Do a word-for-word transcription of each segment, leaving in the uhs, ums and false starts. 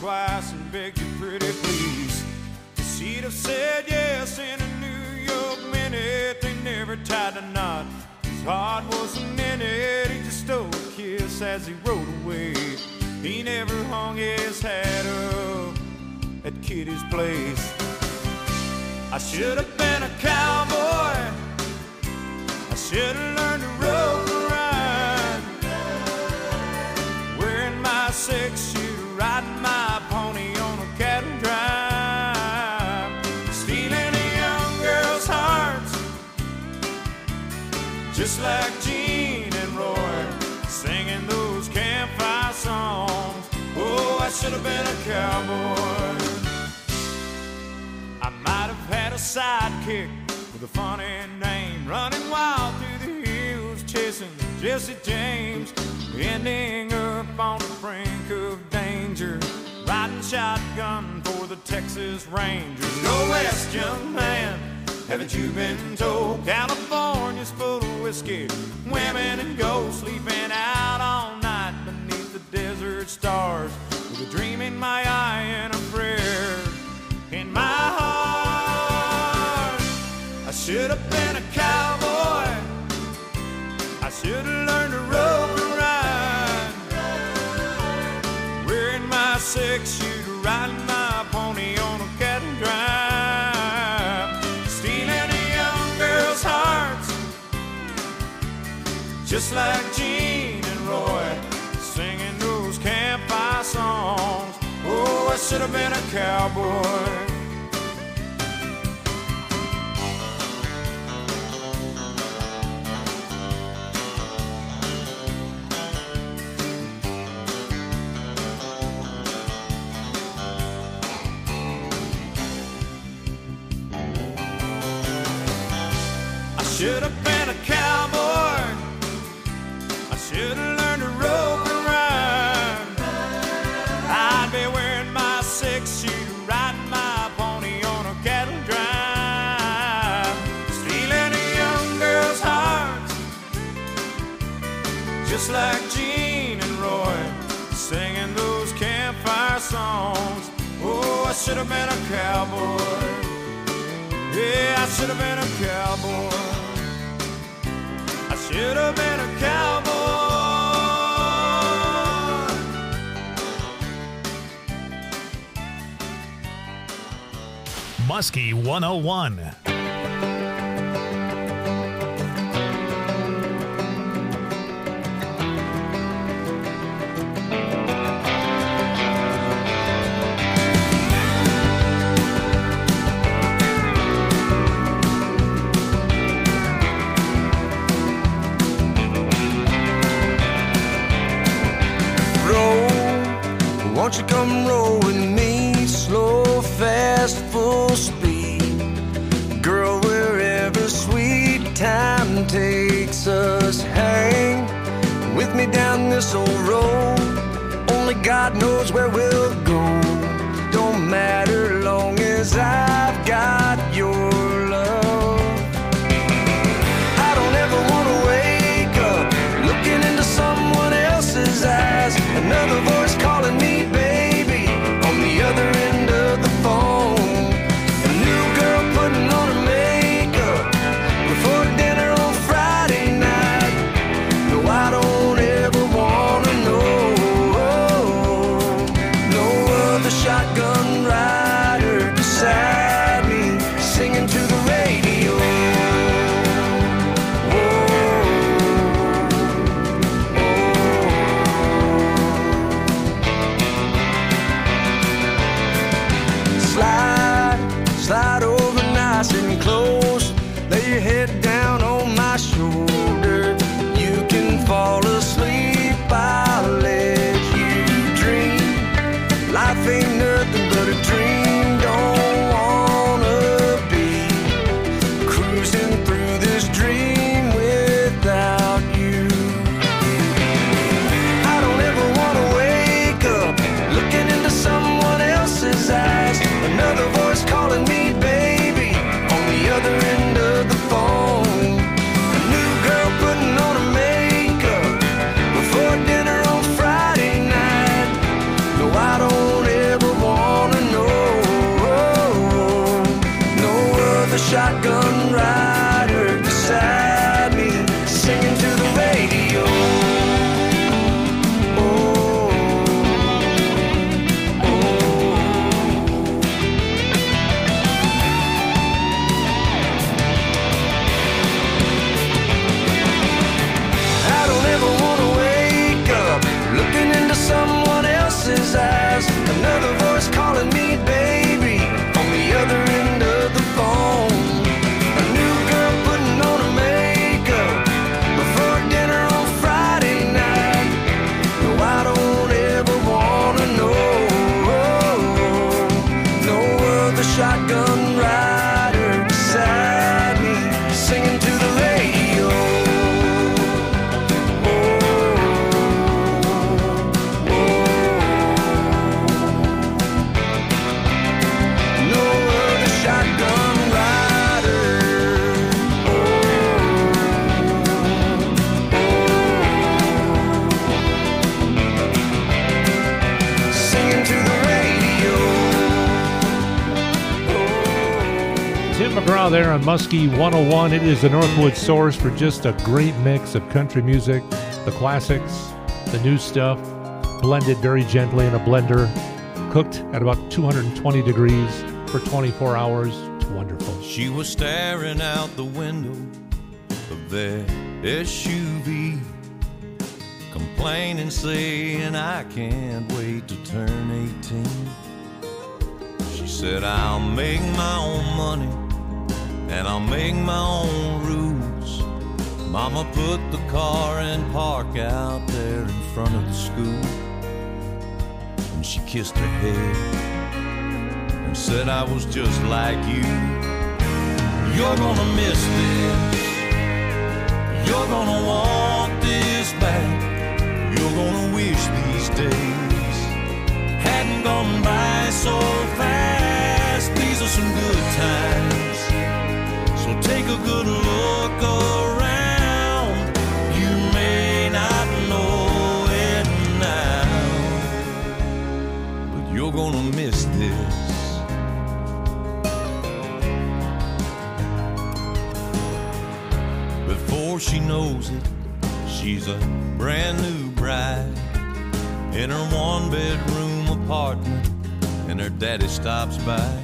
twice and begged you pretty please. She'd have said yes in a New York minute. They never tied a knot. His heart wasn't in it. He just stole a kiss as he rode away. He never hung his hat up at Kitty's place. I should have been a cowboy. I should have learned to rope and ride, wearing my six shooter, riding my pony on a cattle drive, stealing a young girl's hearts, just like Gene and Roy, singing those campfire songs. Oh, I should have been a cowboy. I might have had a sidekick with a funny name, running wild through the hills, chasing Jesse James, ending up on the brink of danger, riding shotgun for the Texas Rangers. Go west, young man, haven't you been told? California's full of whiskey, women and ghosts, sleeping out all night beneath the desert stars, with a dream in my eye and a prayer in my heart. I should have been a cowboy. I should have learned to rope and ride, wearing my six shooter, riding my pony on a cattle drive, stealing a young girl's hearts, just like Gene and Roy, singing those campfire songs. Oh, I should have been a cowboy. I should have been a cowboy. I should have learned to rope and ride. I'd be wearing my six shooter, riding my pony on a cattle drive, stealing a young girl's heart, just like Gene and Roy, singing those campfire songs. Oh, I should have been a cowboy. Yeah, I should have been a cowboy. I should have been a cowboy. Muskie one oh one. Won't you come roll with me, slow, fast, full speed, girl, wherever sweet time takes us. Hang with me down this old road, only God knows where we'll go. Don't matter long as I've got your love. I don't ever want to wake up looking into someone else's eyes, another voice calling me baby on the other end of the phone. A new girl putting on her makeup before dinner on Friday night. No, I don't ever wanna know. No other shotgun rider beside me singing to the radio. Slide over nice and close, lay your head down on my shoulder. You can fall asleep, I'll let you dream. Life ain't nothing but a dream, don't wanna be cruising through this dream without you. I don't ever wanna wake up looking into someone else's eyes, another voice calling me baby on the other end of the phone. A new girl putting on her makeup before dinner on Friday night. No, I don't ever McGraw there on Muskie one oh one. It is the Northwood source for just a great mix of country music, the classics, the new stuff, blended very gently in a blender, cooked at about two hundred twenty degrees for twenty-four hours. It's wonderful. She was staring out the window of their S U V, complaining, saying, I can't wait to turn eighteen. She said, I'll make my own money and I'll make my own rules. Mama put the car in park out there in front of the school, and she kissed her head and said, I was just like you. You're gonna miss this, you're gonna want this back, you're gonna wish these days hadn't gone by so fast. These are some good times, so take a good look around. You may not know it now, but you're gonna miss this. Before she knows it, she's a brand new bride in her one-bedroom apartment, and her daddy stops by.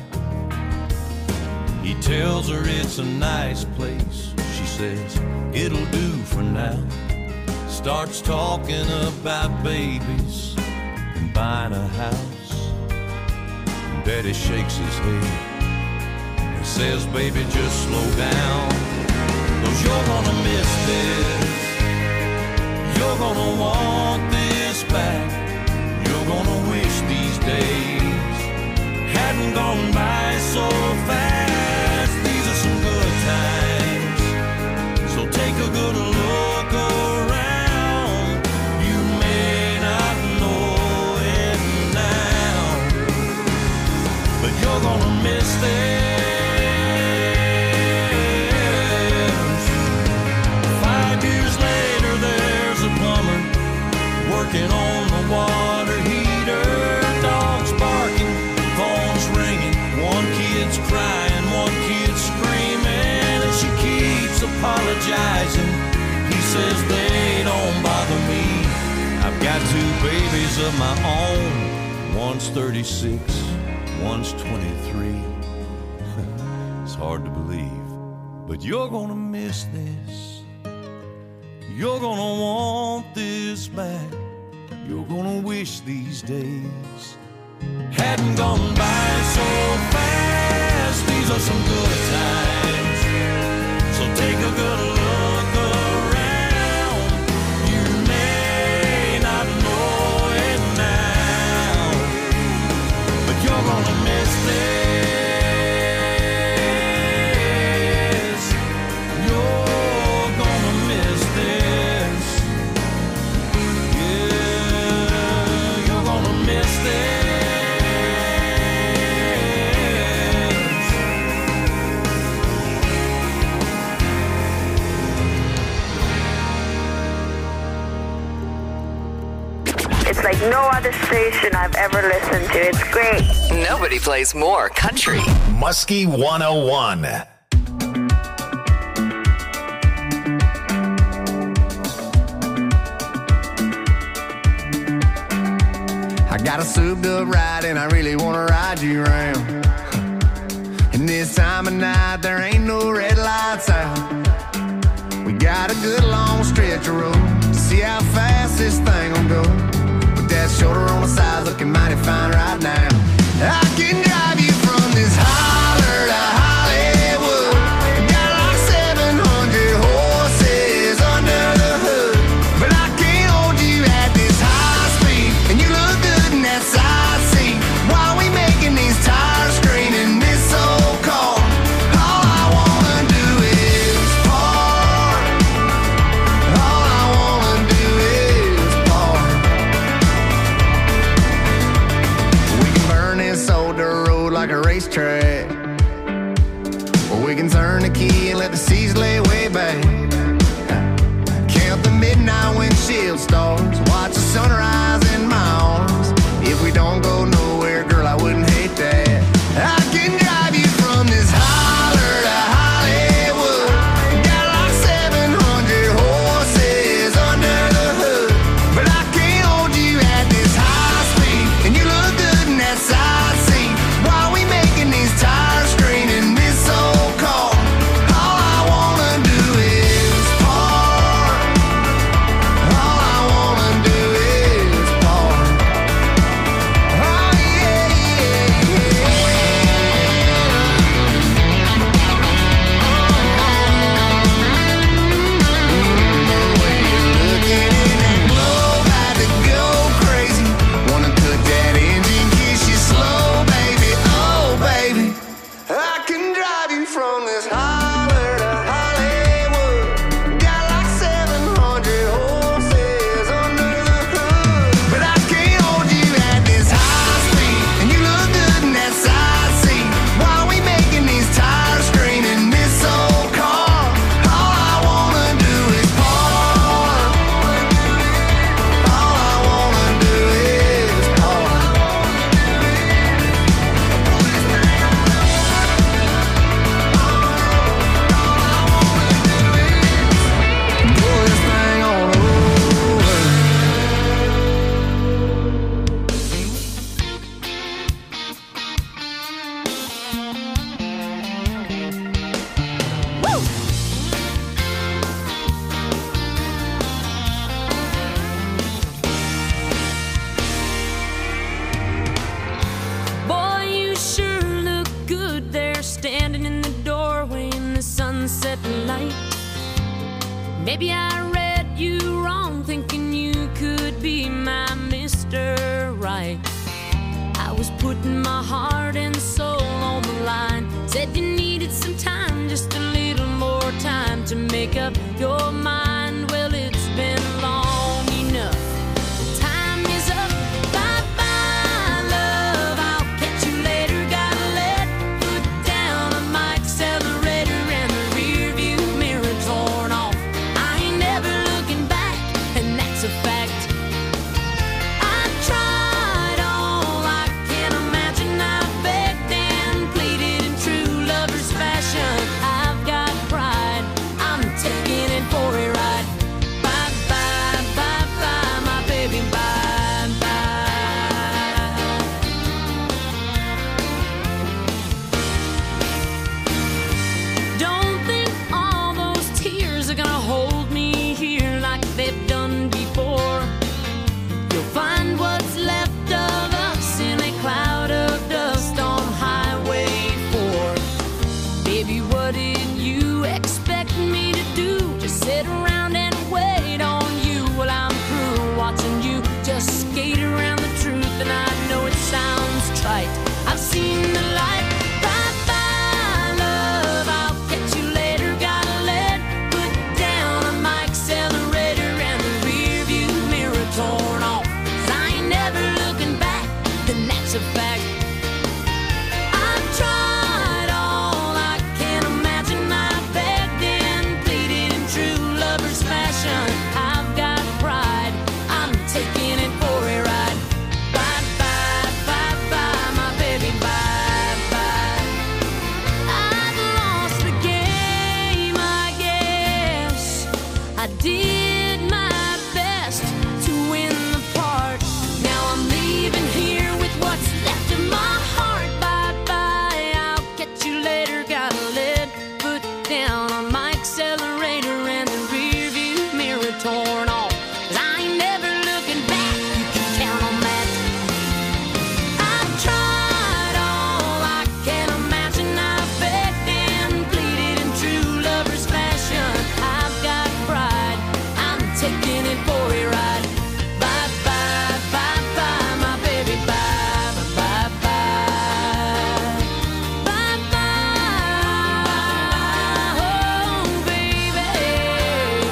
He tells her it's a nice place. She says, it'll do for now. Starts talking about babies and buying a house. And Daddy shakes his head and says, baby, just slow down, 'cause you're gonna miss this. You're gonna want this back. You're gonna wish these days hadn't gone by so fast. These are some good times, so take a good look around. You may not know it now, but you're gonna miss this. Five years later, there's a plumber working on the water heater. Dogs barking, phones ringing, one kid's crying, one kid's screaming, and she keeps apologizing. He says they don't bother me. I've got two babies of my own. One's thirty-six, one's twenty-three. It's hard to believe, but you're gonna miss this. You're gonna want this back. You're gonna wish these days hadn't gone by so fast. These are some good times, so take a good look around. You may not know it now, but you're gonna miss this. You're gonna miss this. Yeah, you're gonna miss this. It's like no other station I've ever listened to. It's great. Nobody plays more country. Muskie one oh one. I got a souped up ride and I really wanna ride you around. And this time of night there ain't no red lights out. We got a good long stretch of road to see how fast this thing will go. With that shoulder on the side looking mighty fine right now. I can drive you from this holler to Hollywood. Got like seven hundred horses under the hood, but I can't hold you at this high speed. And you look good in that side seat while we making these tires scream in this old car. All I wanna do is park. All I wanna do is park. We can burn this old dirt road like a racetrack, or we can turn the key and let the seas lay way back. Count the midnight windshield stars, watch the sunrise in my arms. If we don't go nowhere, girl, I wouldn't hate that. I can drive you from this holler to light. Maybe I read you wrong, thinking you could be my Mister Right. I was putting my heart and soul on the line. Said you needed some time, just a little more time to make up your mind. Well, it's been long enough. Time is up. Bye-bye, love. I'll catch you later. Gotta let foot down on my accelerator and the rear view mirror torn off. I ain't never looking back, and that's a fact. I tried all I can imagine. I begged and pleaded in true lover's fashion. I've got pride. I'm taking it for a ride. Bye bye, bye bye, my baby, bye bye. Don't think all those tears are gonna hold me here like they've done before. You'll find what's left of us in a cloud of dust on Highway four. Baby, what did you expect me to do? Just sit around and wait on you? Well, I'm through watching you just skate around the truth, and I know it sounds trite. I've seen the light. Bye bye, love. I'll catch you later. Gotta let foot down on my accelerator and the rear view mirror torn off. 'Cause I ain't never looking back, then that's a fact. I've tried all I can imagine. I begged and pleaded in true lover's fashion. I've got pride. I'm taking it for a ride. Bye bye, bye bye, my baby, bye bye. I've lost the game, I guess. I did my best to win the part. Now I'm leaving here with what's left of my heart. Bye bye, I'll catch you later. Gotta let foot down on my accelerator and the rear view mirror torn off. 'Cause I ain't never looking back, you can count on that. I've tried all I can imagine. I've begged and pleaded in true lover's fashion. I've got pride. I'm taking it for a ride. Bye bye, bye bye, my baby, bye bye, bye. Bye bye, oh baby,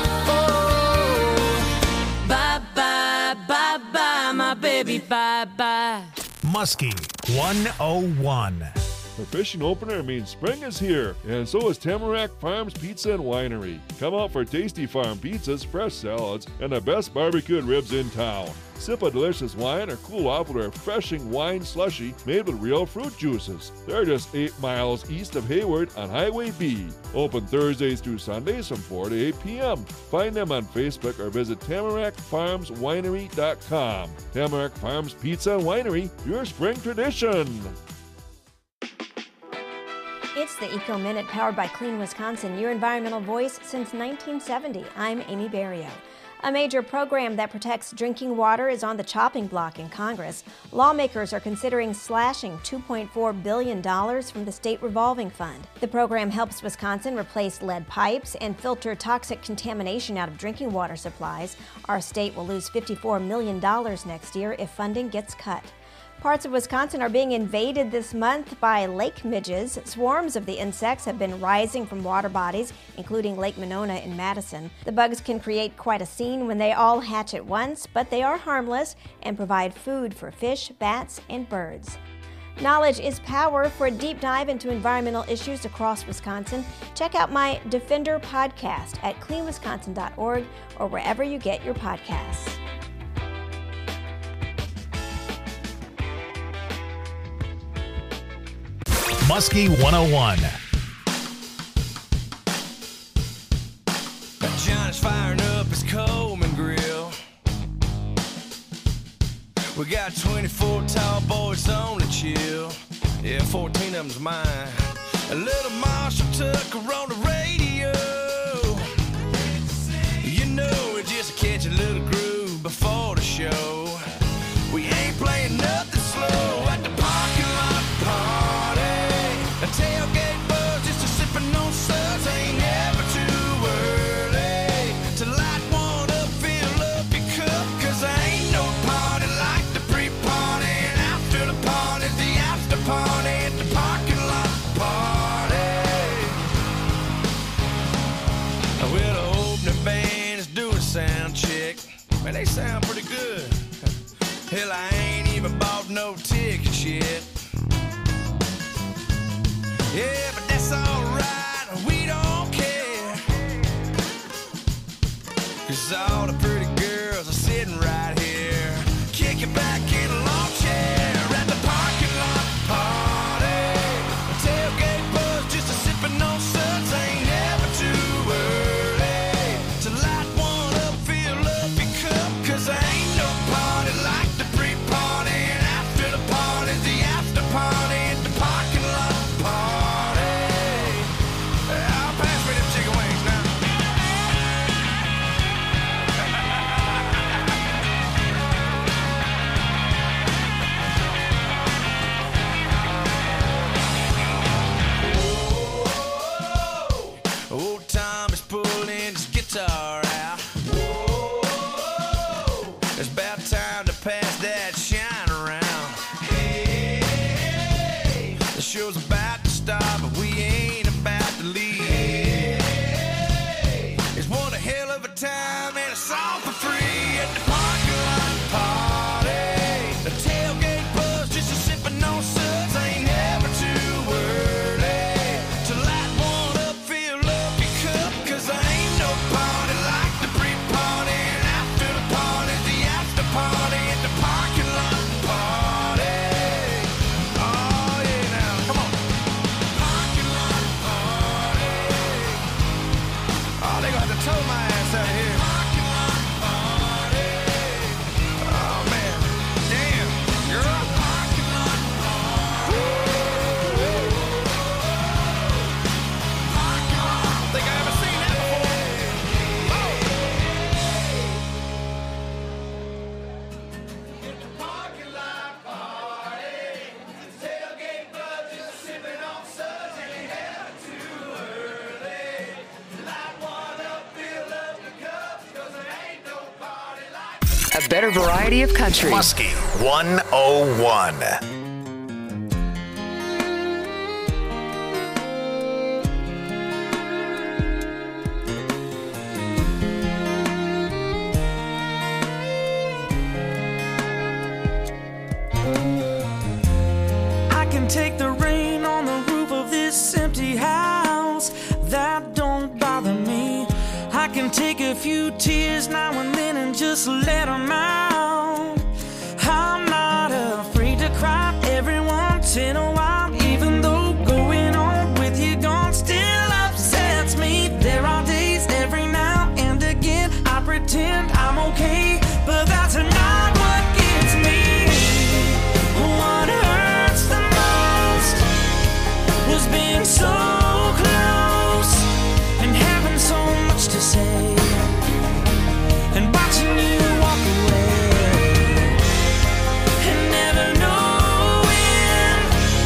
oh. Bye bye, bye bye, my baby, bye bye. Muskie one oh one. The fishing opener means spring is here, and so is Tamarack Farms Pizza and Winery. Come out for tasty farm pizzas, fresh salads, and the best barbecued ribs in town. Sip a delicious wine or cool off with a refreshing wine slushy made with real fruit juices. They're just eight miles east of Hayward on Highway B. Open Thursdays through Sundays from four to eight p.m. Find them on Facebook or visit tamarack farms winery dot com. Tamarack Farms Pizza and Winery, your spring tradition. It's the Eco Minute powered by Clean Wisconsin, your environmental voice since nineteen seventy. I'm Amy Barrio. A major program that protects drinking water is on the chopping block in Congress. Lawmakers are considering slashing two point four billion dollars from the state revolving fund. The program helps Wisconsin replace lead pipes and filter toxic contamination out of drinking water supplies. Our state will lose fifty-four million dollars next year if funding gets cut. Parts of Wisconsin are being invaded this month by lake midges. Swarms of the insects have been rising from water bodies, including Lake Monona in Madison. The bugs can create quite a scene when they all hatch at once, but they are harmless and provide food for fish, bats, and birds. Knowledge is power. For a deep dive into environmental issues across Wisconsin, check out my Defender podcast at clean wisconsin dot org or wherever you get your podcasts. Muskie one oh one. Johnny's firing up his Coleman grill. We got twenty-four tall boys on the chill. Yeah, fourteen of them's mine. A little Marshall Tucker on the radio. You know, we just catch a little groove before the show. We ain't playing nothing slow at the parking lot party. A tailgate buzz just a sipping on suds. Ain't never shit. Yeah, but that's alright, we don't care. Cause all the pretty girls are sitting right here, kicking back in a long chair at the parking lot party. Tailgate buzz, just a sipping on suds, ain't never too early to light one up, fill up your cup. Cause there ain't no party like the pre-party, and after the party's the after party at the parking lot party. I'll pass me them chicken wings now. Old Tom is pulling his guitar out. It's about time to pass that shine around. The show's about to start, but we ain't about to leave. It's one a hell of a time and it's all for free at the parking lot party. The tailgate buzz, just a sipping on suds, ain't never too early to light one up, fill up your cup. Cause there ain't no party like the pre-party, and after the party's the after party at the parking lot party. Oh yeah, now come on. Parking lot party. Oh, they gonna have to tow my ass out of here. Parking lot party. Oh man, damn, girl. Parking lot party. Parking lot. I don't think I ever seen that before. At the parking lot party, the tailgate buzz, just sipping on suds, ain't never too early. Light one up, fill up the cups, cause there ain't no party like. A better variety of country. Muskie one oh one. I can take the rain on the roof of this empty house. That don't bother me. I can take a few tears now and then and just let them out. I'm not afraid to cry every once in a while, even though going on with you gone still upsets me. There are days every now and again I pretend I'm okay, but that's not what gets me. What hurts the most was being so close and having so much to say, and watching you walk away and never knowing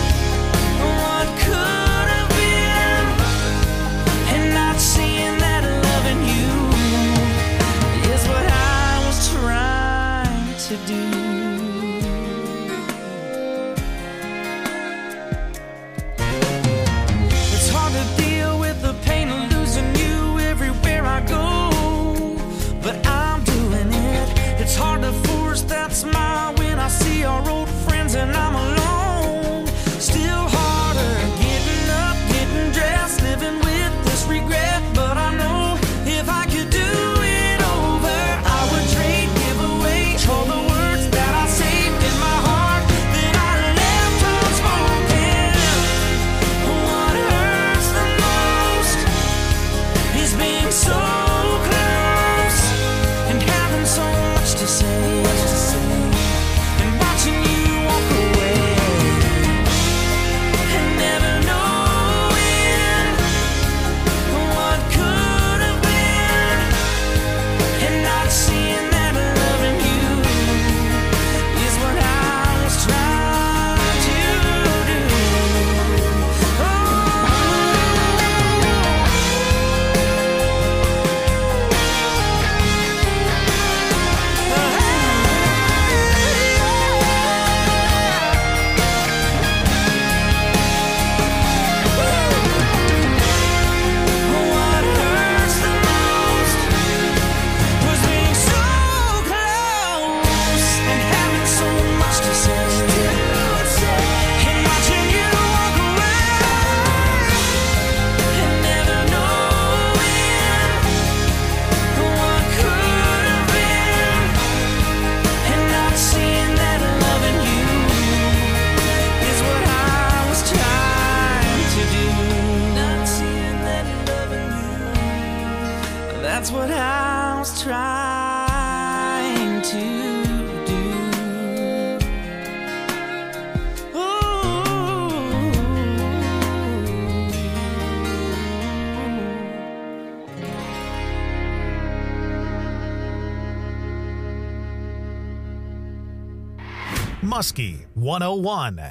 Muskie one oh one.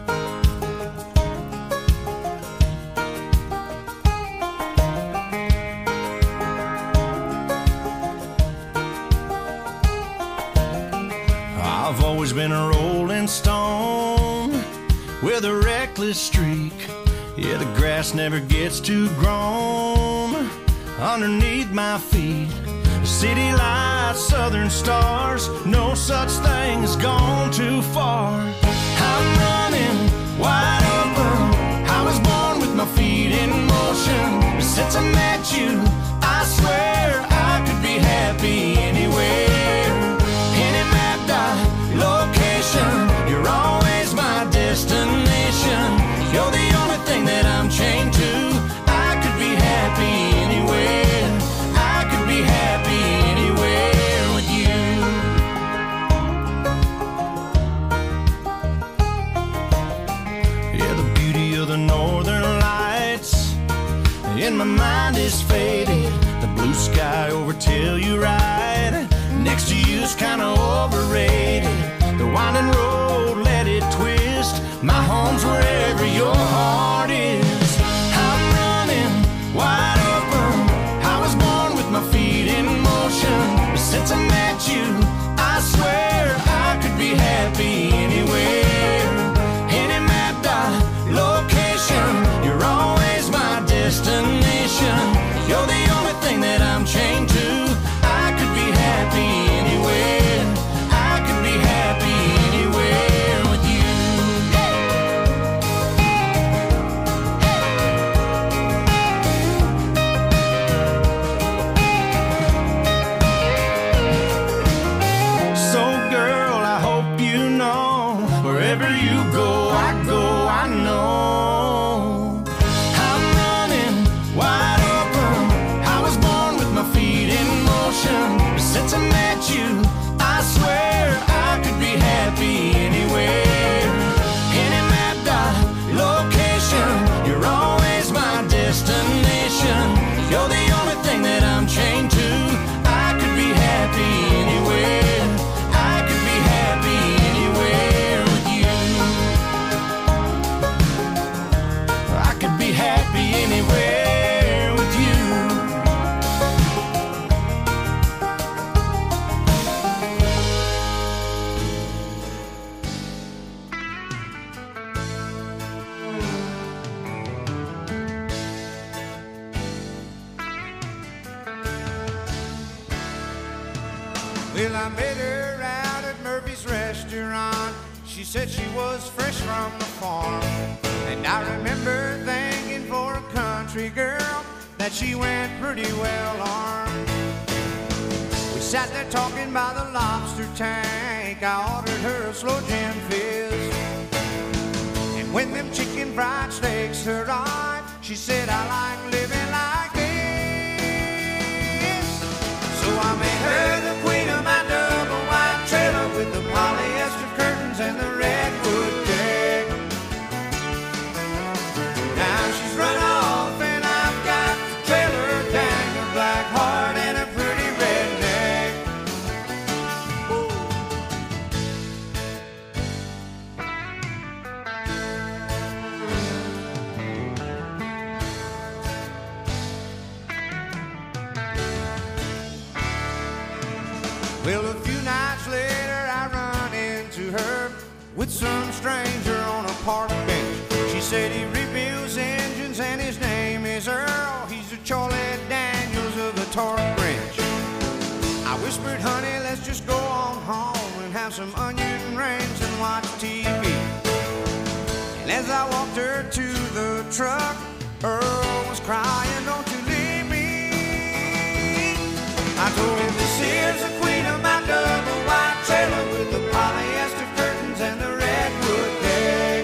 I've always been a rolling stone with a reckless streak. Yeah, the grass never gets too grown underneath my feet. City lights, southern stars, no such thing as gone too far. I'm running wide open. I was born with my feet in motion. Since I met you, I swear I could be happy anywhere. Any map dot location, you're always my destination. You're the only thing that I'm chained to. I could be happy anywhere. I could be happy anywhere with you. Yeah, the beauty of the northern lights in my mind is faded. The blue sky over Telluride next to you's kinda overrated. The winding road, let it twist. My home's wherever your heart is. I'm running wide open. I was born with my feet in motion. Since I met you, I swear I could be happy anywhere. Any map dot location, you're always my destination. You're the only thing that I'm chained to. I could be happy anywhere. I could be happy anywhere with you. So girl, I hope you know, wherever you go, I go, I know. I'm running wide open. I was born with my feet in motion. Since I met you, I swear I could be happy anywhere. Any map dot location, you're always my destination. You're the only thing that I'm chained to. I could be happy anywhere. I could be happy anywhere with you. I could be happy anywhere with you. Well, I met her out at Murphy's restaurant. She said she was fresh from the farm. And I remember thinking for a country girl that she went pretty well armed. We sat there talking by the lobster tank. I ordered her a slow gin fizz. And when them chicken fried steaks arrived, she said, I like living like this. So I made her the queen of my double wide trailer with the polyester curtains and the redwood deck. Now she's run off and I've got the trailer dang, a black heart and a pretty redneck. Well, a few nights later I run into her with some stranger on a park bench. She said he rebuilds engines and his name is Earl. He's the Charlie Daniels of the torque wrench. I whispered, honey, let's just go on home and have some onion rings and watch T V. And as I walked her to the truck, Earl was crying, don't you leave me. I told him, this here's the queen of my double wide trailer with the polyester curtains and the redwood deck.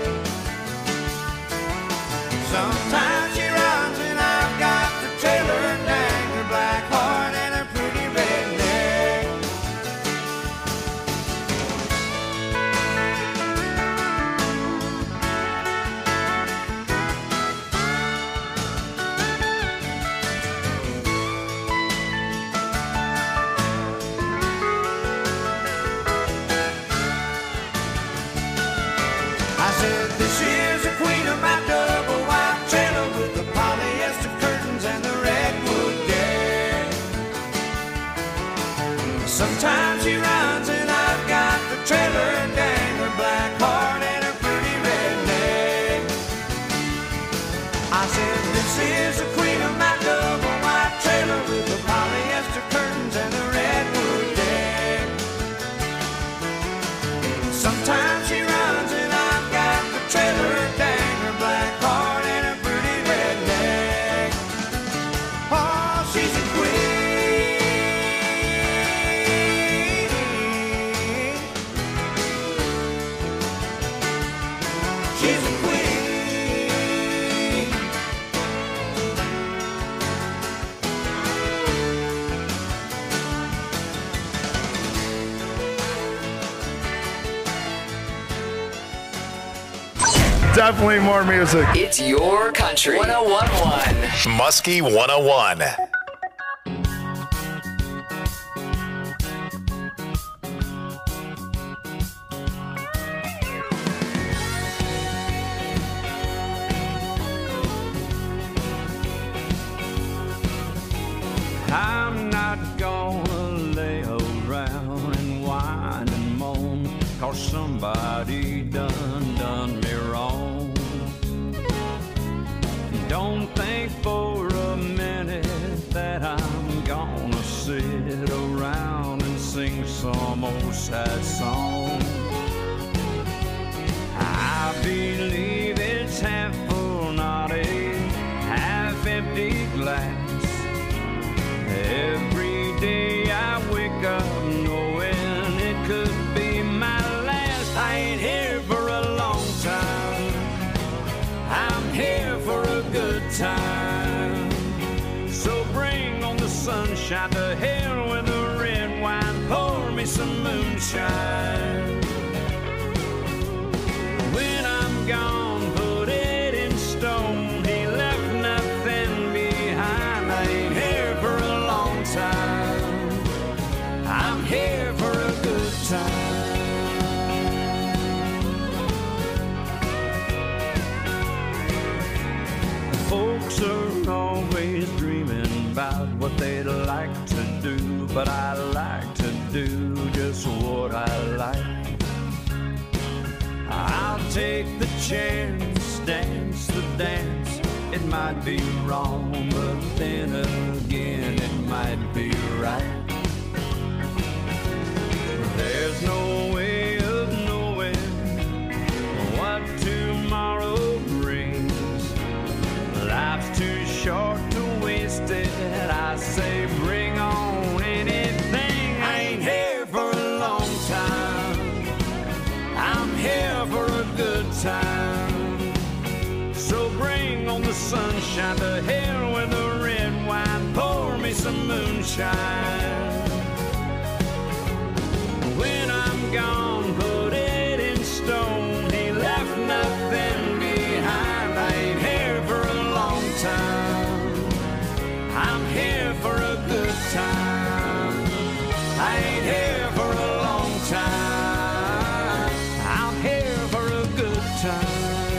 Sometimes she runs and I've got the trailer dang, her black heart and her pretty redneck. I said, this is the queen of my double wide trailer with the polyester curtains and the redwood deck. Sometimes she runs and I've got the trailer dang, her black heart and her pretty redneck. I said, this is the queen of my double wide trailer with the polyester curtains and the redwood deck. Sometimes she runs and I've got the trailer dang, her black heart and her pretty redneck. Oh, she's a queen. She's a queen. Definitely more music. It's your country. one oh one point one. Muskie one oh one. I'm not gonna lay around and whine and moan, 'cause somebody done done me wrong. Don't think for a minute that I'm gonna sit around and sing some old sad song. I believe it's half full, not a half empty glass. Every day I wake up knowing it could be my last. I ain't here for a long time, I'm here for a good time. So bring on the sunshine, to hell with the red wine, pour me some moonshine. When I'm gone, put it in stone, he left nothing behind. I ain't here for a long time, I'm here for a good time. Folks are always dreaming about what they'd like to do, but I like to do just what I like. I'll take the chance, dance the dance. It might be wrong, but then again it might be right. There's no way of knowing what tomorrow brings. Life's too short to waste it. I say bring on anything. I ain't here for a long time, I'm here for a good time. So bring on the sunshine, to hell with the red wine, pour me some moonshine. When I'm gone, put it in stone, he left nothing behind. I ain't here for a long time, I'm here for a good time. I ain't here for a long time, I'm here for a good time.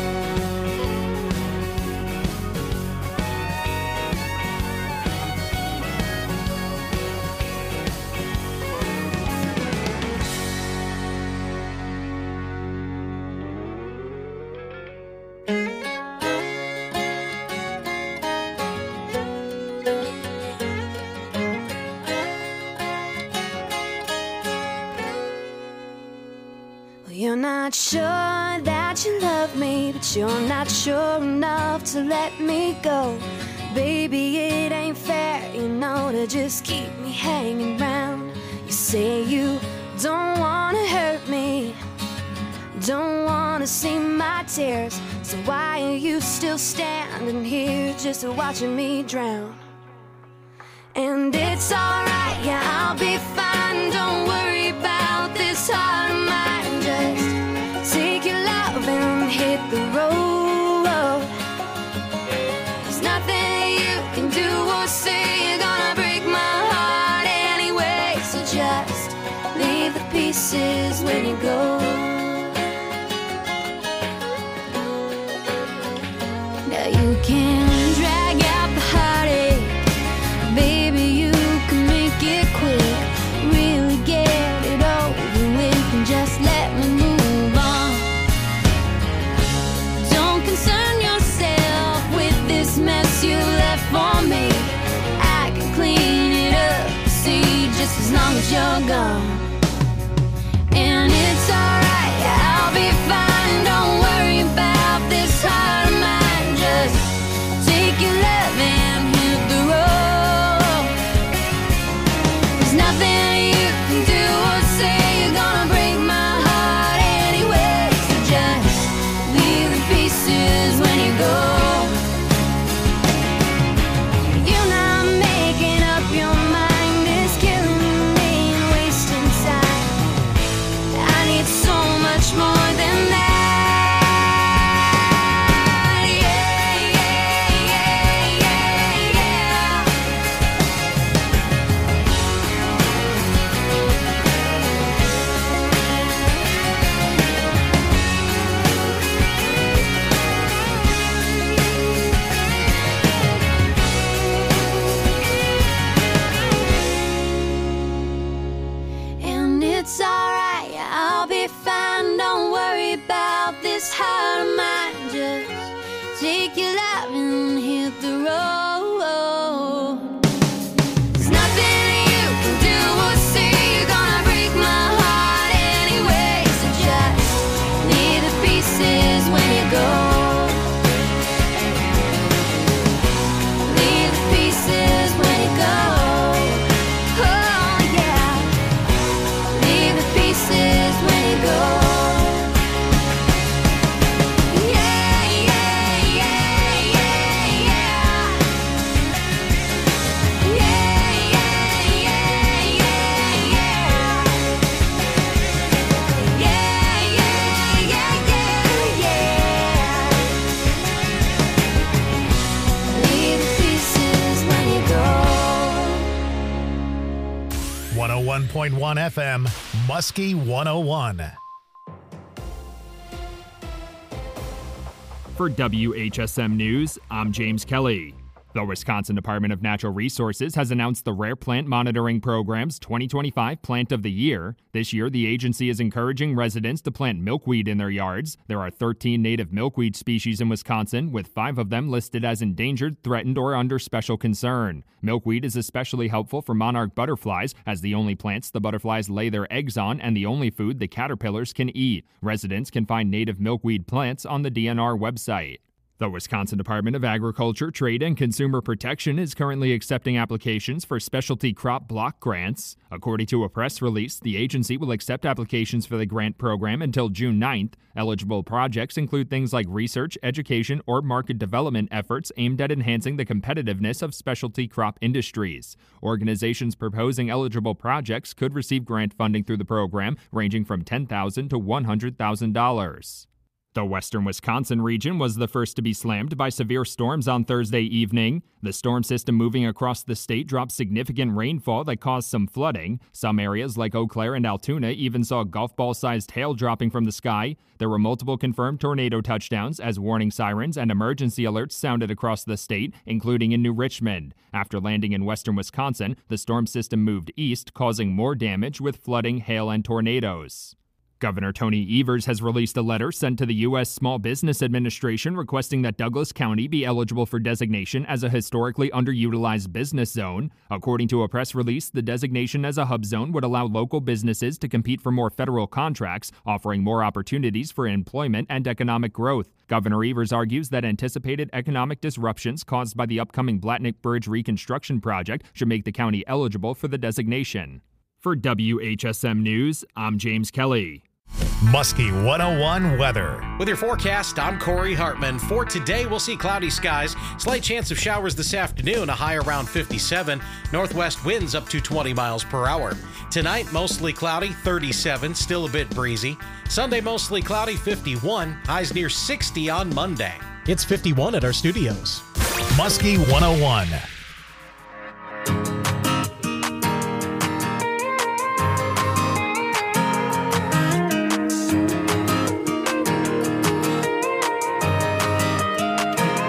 You're not sure that you love me, but you're not sure enough to let me go. Baby, it ain't fair, you know, to just keep me hanging round. You say you don't wanna hurt me, don't wanna see my tears, so why are you still standing here just watching me drown? And it's alright, yeah, I'll be fine, don't worry about this heart of mine. Just take your love and hit the road. There's nothing you can do or say, you're gonna break my heart anyway. So just leave the pieces when you go. can drag out the heartache. Baby, you can make it quick. Really get it over with and just let me move on. Don't concern yourself with this mess you left for me. I can clean it up, see, just as long as you're gone. And it's alright, I'll be fine. Don't worry about this heart of mine. Just take your love and hit the road. There's nothing you can do or say. You're gonna break my heart anyway. So just leave the pieces when you go. You're not making up your mind. It's killing me and wasting time. I need so much more than that. Yeah, yeah, yeah, yeah, yeah. And it's alright, I'll be fine. Don't worry about this heart of mine. Just take your love and hit the road. There's nothing you can do or say. You're gonna break my heart anyway. So just leave the pieces when you go. Leave the pieces when you go. Oh yeah. Leave the pieces when you go. Yeah, yeah, yeah, yeah, yeah. Yeah, yeah, yeah, yeah, yeah. Yeah, yeah, yeah, yeah, yeah. Leave the pieces when you go. one oh one point one F M, Muskie one oh one. For W H S M News, I'm James Kelly. The Wisconsin Department of Natural Resources has announced the Rare Plant Monitoring Program's twenty twenty-five Plant of the Year. This year, the agency is encouraging residents to plant milkweed in their yards. There are thirteen native milkweed species in Wisconsin, with five of them listed as endangered, threatened, or under special concern. Milkweed is especially helpful for monarch butterflies, as the only plants the butterflies lay their eggs on and the only food the caterpillars can eat. Residents can find native milkweed plants on the D N R website. The Wisconsin Department of Agriculture, Trade, and Consumer Protection is currently accepting applications for specialty crop block grants. According to a press release, the agency will accept applications for the grant program until June ninth. Eligible projects include things like research, education, or market development efforts aimed at enhancing the competitiveness of specialty crop industries. Organizations proposing eligible projects could receive grant funding through the program, ranging from ten thousand dollars to one hundred thousand dollars. The western Wisconsin region was the first to be slammed by severe storms on Thursday evening. The storm system moving across the state dropped significant rainfall that caused some flooding. Some areas like Eau Claire and Altoona even saw golf ball-sized hail dropping from the sky. There were multiple confirmed tornado touchdowns as warning sirens and emergency alerts sounded across the state, including in New Richmond. After landing in western Wisconsin, the storm system moved east, causing more damage with flooding, hail, and tornadoes. Governor Tony Evers has released a letter sent to the U S Small Business Administration requesting that Douglas County be eligible for designation as a historically underutilized business zone. According to a press release, the designation as a hub zone would allow local businesses to compete for more federal contracts, offering more opportunities for employment and economic growth. Governor Evers argues that anticipated economic disruptions caused by the upcoming Blatnick Bridge reconstruction project should make the county eligible for the designation. For W H S M News, I'm James Kelly. Muskie one oh one weather. With your forecast, I'm Corey Hartman. For today, we'll see cloudy skies, slight chance of showers this afternoon, a high around fifty-seven, northwest winds up to twenty miles per hour. Tonight, mostly cloudy, thirty-seven, still a bit breezy. Sunday, mostly cloudy, fifty-one, highs near sixty on Monday. It's fifty-one at our studios. Muskie one oh one.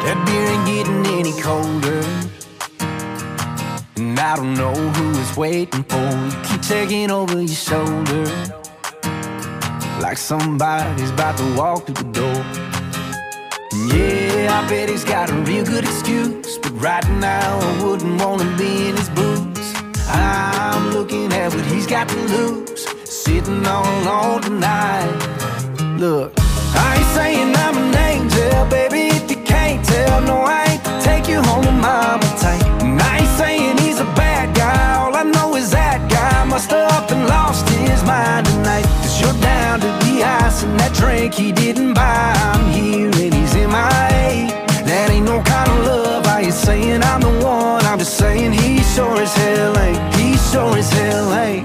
That beer ain't getting any colder. And I don't know who is waiting for you. Keep checking over your shoulder, like somebody's about to walk through the door. And yeah, I bet he's got a real good excuse, but right now I wouldn't want to be in his boots. I'm looking at what he's got to lose, sitting all alone tonight. Look, I ain't saying I'm an angel, baby, if you can't tell. No, I ain't to take you home to mama tight. And I ain't saying he's a bad guy, all I know is that guy must have up and lost his mind tonight. Cause you're down to the ice and that drink he didn't buy. I'm here and he's in my A. That ain't no kind of love, I ain't saying I'm the one. I'm just saying he sure as hell ain't. He sure as hell ain't.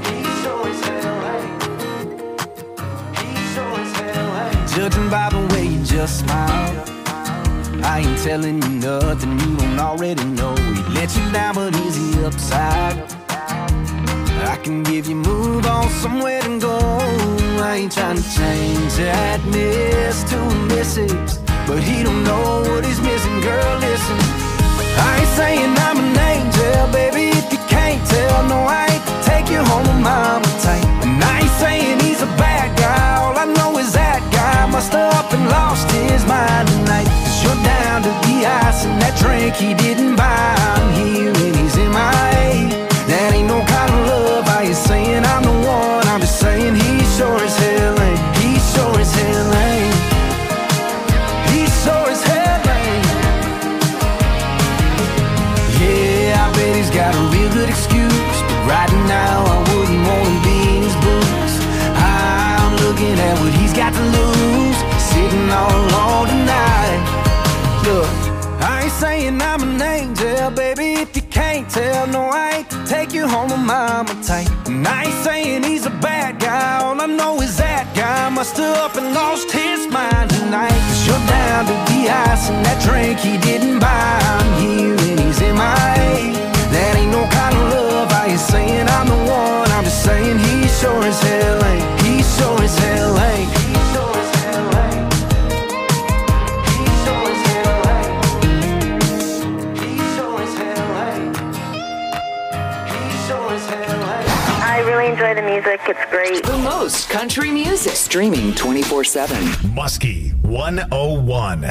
Judging by the way you just smile, I ain't telling you nothing you don't already know. He let you down, but is he upside? I can give you move on somewhere to go. I ain't trying to change that miss to a missus, but he don't know what he's missing. Girl, listen, I ain't saying I'm an angel, baby, if you can't tell. No, I ain't to take you home to mama tight. And I ain't saying he's a bad guy, all I know is that guy must have up and lost his mind tonight. Cause you're down to the ice and that drink he didn't buy. I'm here and he's in my A. That ain't no kind of love, I ain't saying I'm the one. I'm just saying he sure as hell ain't. He sure as hell ain't. He sure as hell ain't. Yeah, I bet he's got a real good excuse, but right now I wouldn't want to be in his boots. I'm looking at what he's got to lose, sitting all alone tonight. Look, I ain't saying I'm an angel, baby, if you can't tell. No, I ain't to take you home to mama tight. And I ain't saying he's a bad guy, all I know is that guy must have up and lost his mind tonight. Cause you're down to the ice and that drink he didn't buy. I'm here and he's in my A. That ain't no kind of love, I ain't saying I'm the one. I'm just saying he sure as hell ain't. He sure as hell ain't. He sure as hell ain't. He sure as hell ain't. He sure as hell ain't. He sure as hell ain't. I really enjoy the music. It's great. The most country music. Streaming twenty-four seven. Muskie one oh one.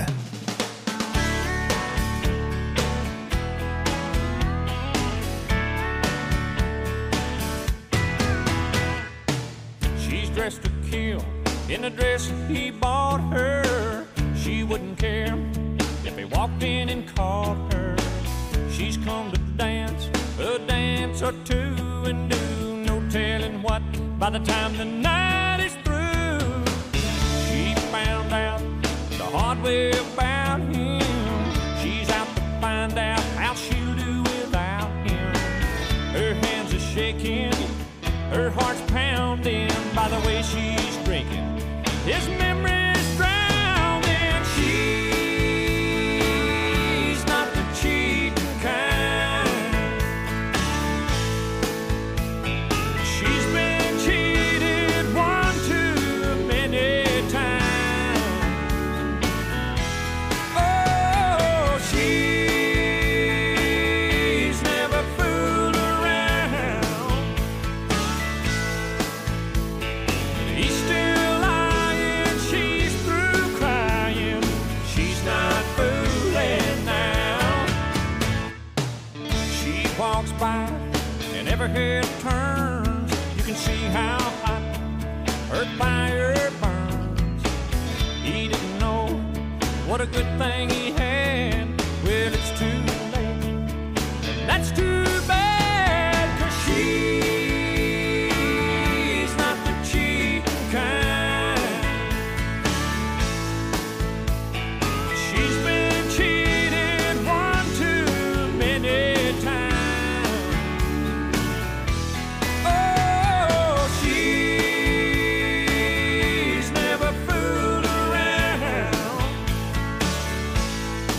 She's dressed to kill in a dress he bought her. She wouldn't care if he walked in and caught her. She's come to dance a dance or two and do no telling what by the time the night is through. She found out the hard way about him. She's out to find out how she'll do without him. Her hands are shaking, her heart's pounding by the way she's drinking. His memory's drowning. She's not the cheating kind. She's been cheated one too many times. Oh, she's never fooled around. He's still lying, she's through crying. She's not fooling now. She walks by and every head turns. You can see how hot her fire burns. He didn't know what a good thing he had. Well, it's too late, and that's too bad, 'cause she's not the cheating kind. She's been cheated one too many times. Oh, she's never fooled around.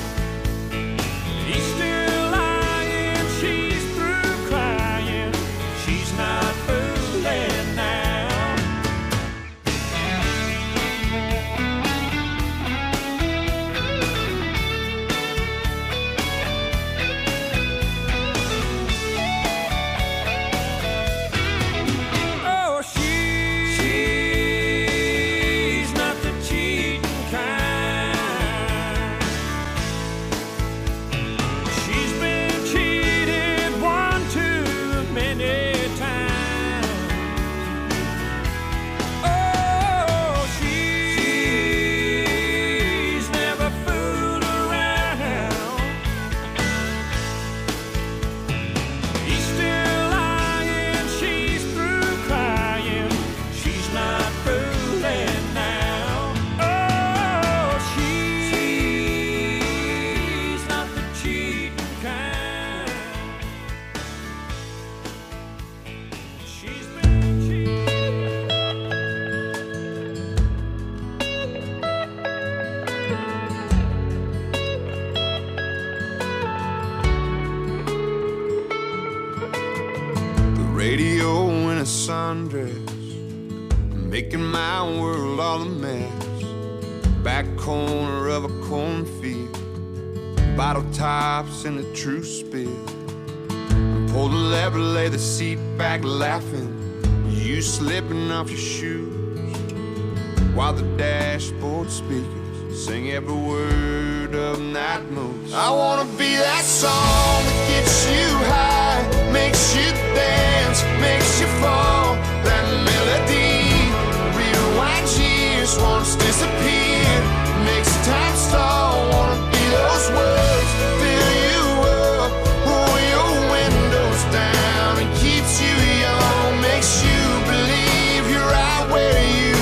radio in a sundress, making my world all a mess. Back corner of a cornfield, bottle tops in the truth spill. Pull the lever, lay the seat back laughing, you slipping off your shoes, while the dashboard speakers sing every word of Night Moves. I wanna be that song that gets you high, makes you dance, makes you fall. That melody rewinds years, once disappeared, makes time stall. Wanna be those words, fill you up, roll your windows down, and keeps you young, makes you believe you're right where you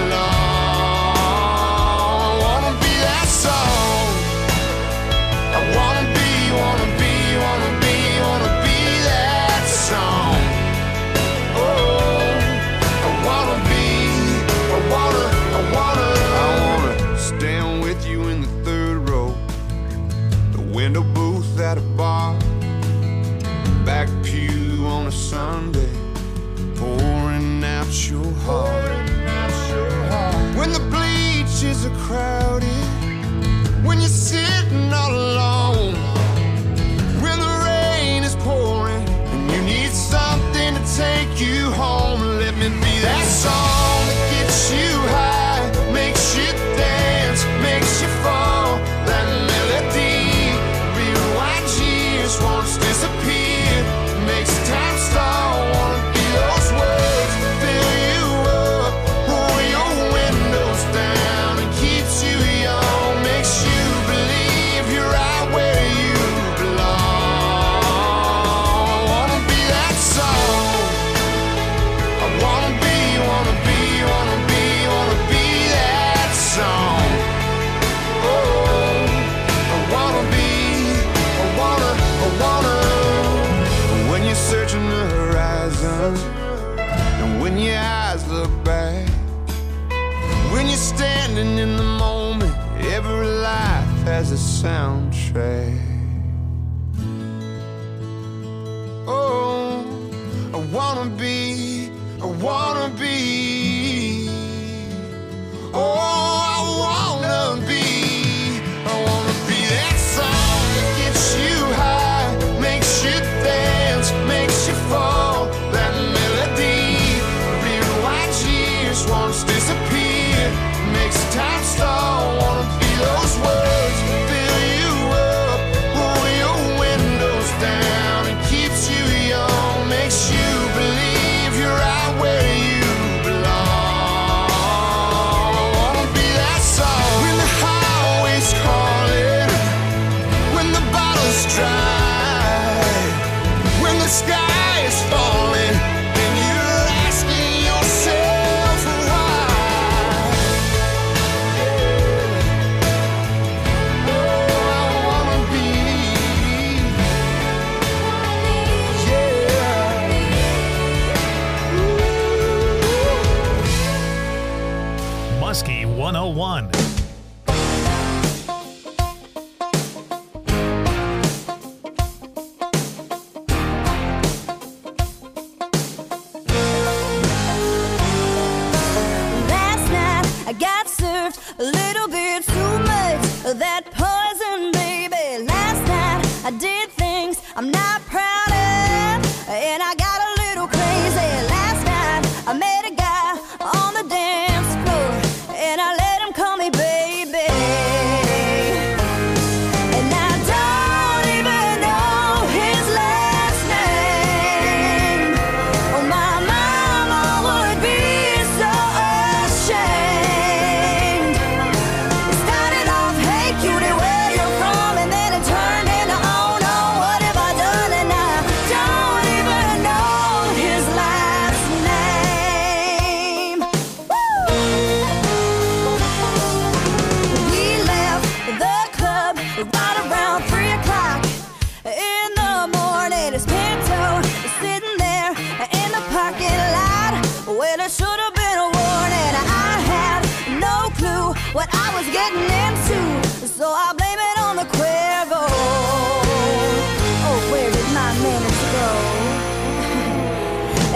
belong. I wanna be that song. I wanna be, wanna be, wanna be, wanna be that song. Oh, I wanna be, I wanna, I wanna, I wanna stand with you in the third row, the window booth at a bar, back pew on a Sunday, pouring out your heart. When the bleachers are crowded, when you're sitting all alone, when the rain is pouring and you need something to take you home, let me be that song that gets you high, makes you dance, makes you fall. That melody rewinds years, once disappeared, makes time stall. Wanna be those words, fill you up, roll your windows down, and keeps you young, makes you believe you're right where you belong. I wanna be that song. I wanna be, wanna be, wanna be, wanna be that song. Oh, I wanna be, I wanna, I wanna. When you're searching the horizon, and when your eyes look back, when you're standing in the moment, every life has a soundtrack. Oh, I wanna be, I wanna be. Oh, I wanna be, I wanna be that song that gets you high, makes you dance, makes you fall. That melody rewinds years, once disappeared, makes time stall. Wanna be those words, fill you up, roll your windows down, and keeps you young, makes you believe you're right where you belong. Wanna be that song when the highway's calling, when the bottle's dry, when the sky is falling, and you're asking yourself why. Oh, I wanna be, yeah. Muskie one oh one. Last night I got served a little bit too much of that poison, baby. Last night I did things I'm not proud of, and I got a little crazy. Last night I met a guy on the dance floor, and I let him call me baby. And I don't even know his last name. Oh, my mama would be so ashamed. It started off, hey cutie, where you from? And then it turned into, oh no, what have I done? And I don't even know his last name. Woo! We left the club right around three o'clock in the morning. His Pinto is sitting there in the parking lot. Well, it should have been a warning. I had no clue what I was getting into, so I blame it on the Cuervo. Oh, where did my minutes go?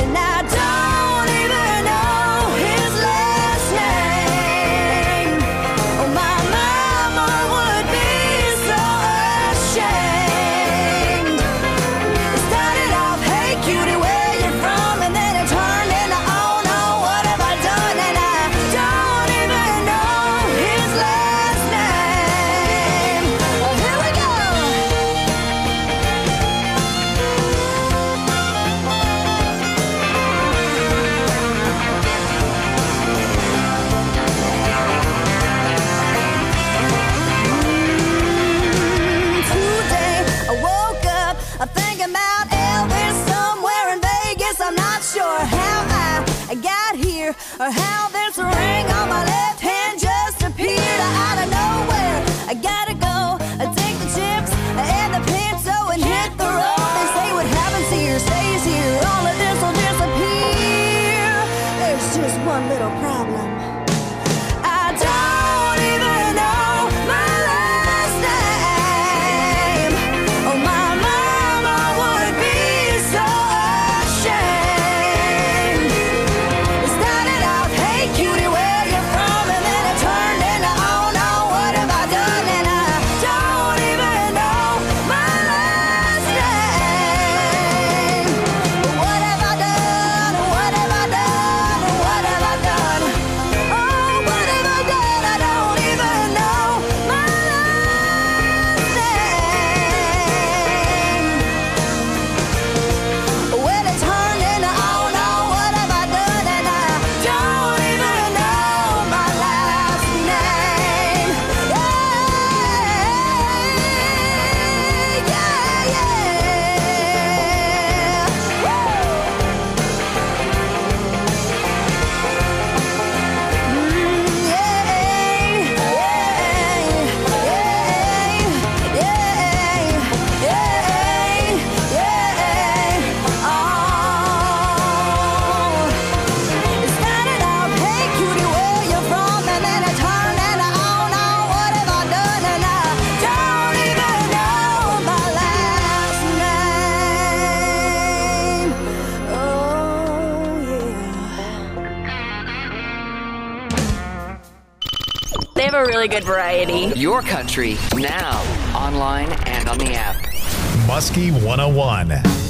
really good variety. Your country, now, online and on the app. Muskie one oh one.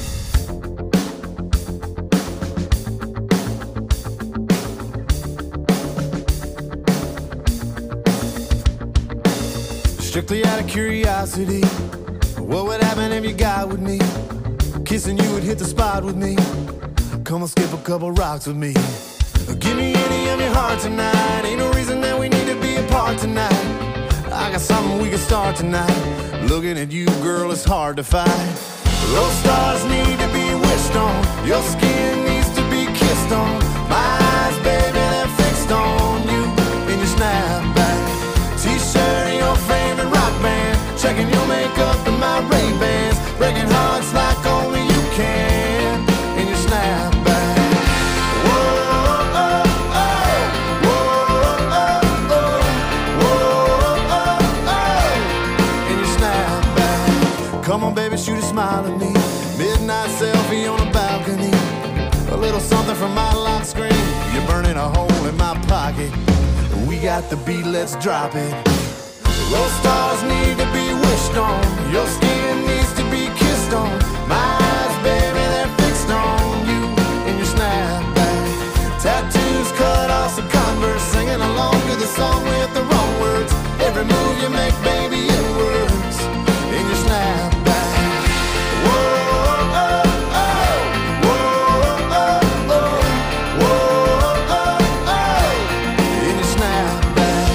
Strictly out of curiosity, what would happen if you got with me? Kissing you would hit the spot with me. Come on, skip a couple rocks with me. Give me any of your heart tonight. Ain't no reason that we need to be apart tonight. I got something we can start tonight. Looking at you, girl, it's hard to fight. Those stars need to be wished on. Your skin needs to be kissed on. My eyes, baby, they're fixed on you in your snapback. T-shirt and your favorite rock band. Checking your makeup and my Ray-Bans. Breaking hearts like only you can in your snapback. Whoa, oh, oh, whoa, oh, oh, whoa, oh, oh, in your snapback. Come on, baby, shoot a smile at me. Midnight selfie on a balcony. A little something from my lock screen. You're burning a hole in my pocket. We got the beat, let's drop it. Those stars need to be wished on. Your skin needs to be kissed on. My eyes, baby, they're fixed on you in your snapback. Tattoos cut off some Converse. Singing along to the song with the wrong words. Every move you make, baby, it works in your snapback. Whoa, oh, oh, whoa, oh, oh, whoa, oh, oh, in your snapback.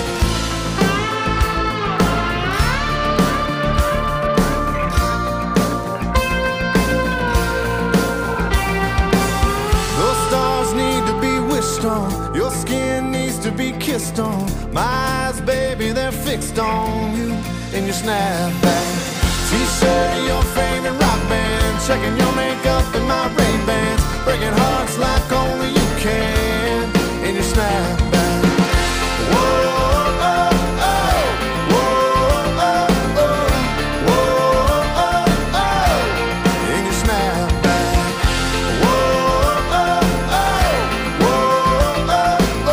On. Your skin needs to be kissed on. My eyes, baby, they're fixed on you in your snapback. T-shirt, your favorite rock band. Checking your makeup and my Ray-Bans. Breaking hearts like only you can in your snapback. Whoa, oh, oh, whoa, oh, oh, whoa, oh, oh, in your snapback. Whoa, oh, oh, whoa.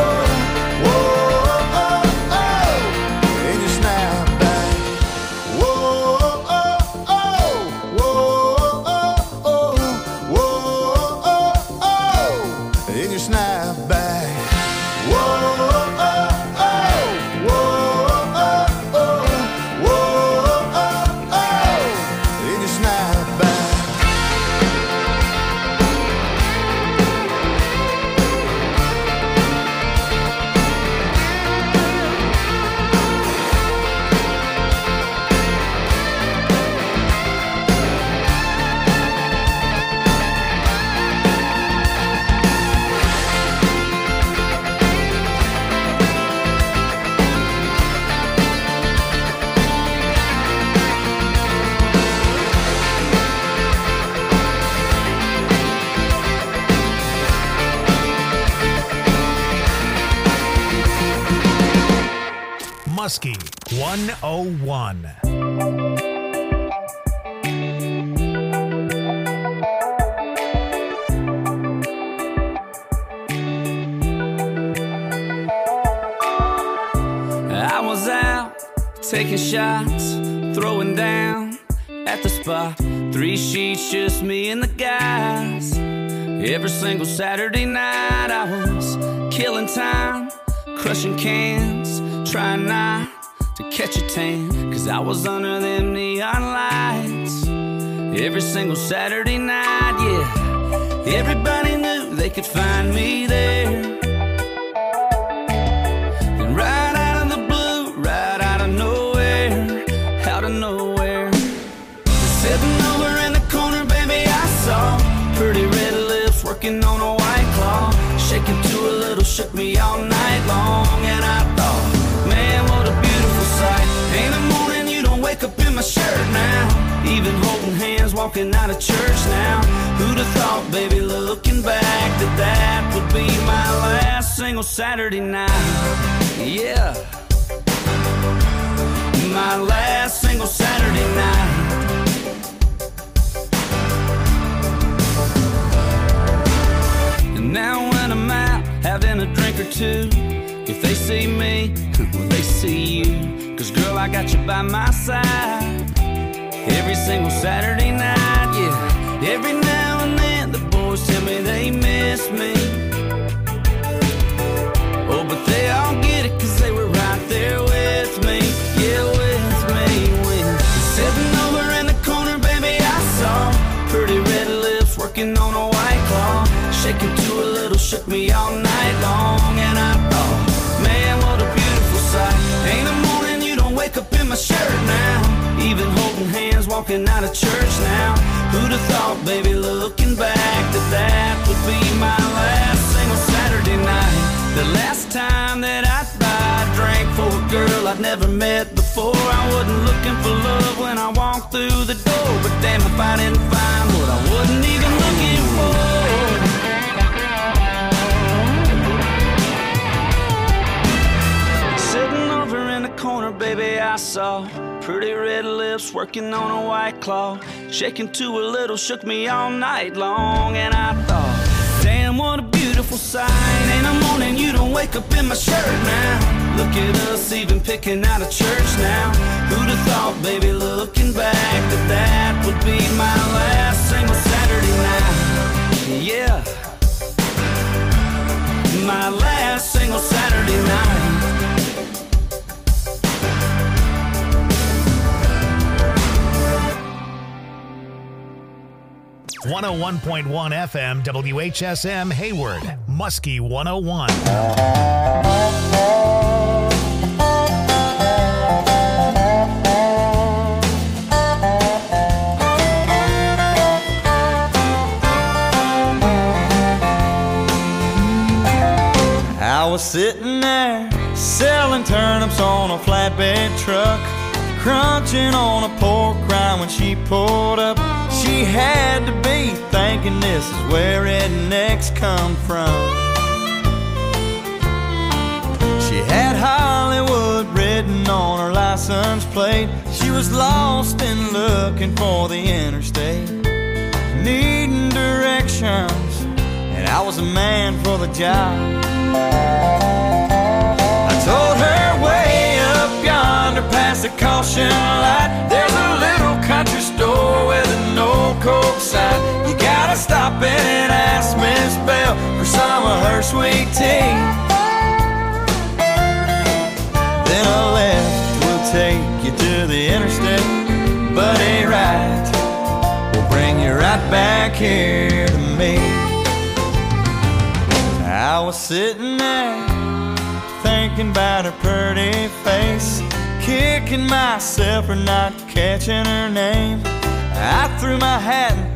Muskie one oh one. I was out taking shots, throwing down at the spot. Three sheets, just me and the guys. Every single Saturday night I was killing time, crushing cans, trying not to catch a tan, cause I was under them neon lights. Every single Saturday night, yeah. Everybody knew they could find me there. And right out of the blue, right out of nowhere, out of nowhere, sitting over in the corner, baby, I saw pretty red lips working on a white claw, shaking to a little, shook me all night long. And I thought, man, what a beautiful sight. In the morning you don't wake up in my shirt now, even holding hands walking out of church now. Who'd have thought, baby, looking back, that that would be my last single Saturday night. Yeah, my last single Saturday night. And now when I'm out having a drink or two, If they see me, well, they see you. Cause girl, I got you by my side every single Saturday night, yeah. Every now and then the boys tell me they miss me. Oh, but they all get it cause they were right there with me. Yeah, with me. When sitting over in the corner, baby, I saw pretty red lips working on a white claw, shaking to a little, shook me all night long. And I thought, man, what a beautiful sight. Ain't a morning you don't wake up in my shirt now, even holding hands walking out of church now. Who'd have thought, baby, looking back, that that would be my last single Saturday night. The last time that I'd buy a drink for a girl I'd never met before. I wasn't looking for love when I walked through the door, but damn if I didn't find what I wasn't even looking for. Sitting over in the corner, baby, I saw pretty red lips working on a white claw, shaking to a little, shook me all night long. And I thought, damn, what a beautiful sight. Ain't a morning you don't wake up in my shirt now. Look at us even picking out of church now. Who'd have thought, baby, looking back, that that would be my last single Saturday night. Yeah, my last single Saturday night. one oh one point one F M W H S M Hayward, Muskie one oh one. I was sitting there selling turnips on a flatbed truck, crunching on a pork rind when she pulled up. She had to be thinking this is where rednecks come from. She had Hollywood written on her license plate. She was lost and looking for the interstate, needing directions, and I was a man for the job. I told her way up yonder past the caution light, there's a little country store with a no coke sign. You gotta stop in and ask Miss Bell for some of her sweet tea. Then a left will take you to the interstate, but a right will bring you right back here to me. I was sitting there thinking about her pretty face, kicking myself for not catching her name. I threw my hat